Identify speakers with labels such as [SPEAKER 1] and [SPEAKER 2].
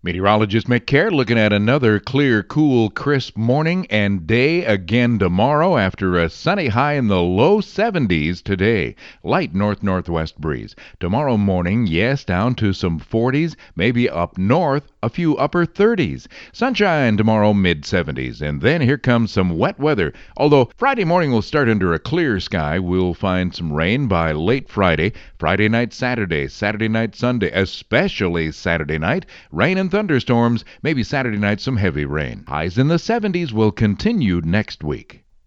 [SPEAKER 1] Meteorologist Mick Care looking at another clear, cool, crisp morning and day again tomorrow after a sunny high in the low 70s today. Light north-northwest breeze. Tomorrow morning, yes, down to some 40s, maybe up north, a few upper 30s. Sunshine tomorrow, mid-70s. And then here comes some wet weather. Although Friday morning will start under a clear sky, we'll find some rain by late Friday. Friday night, Saturday night, Sunday, especially Saturday night. Rain and thunderstorms, maybe Saturday night some heavy rain. Highs in the 70s will continue next week.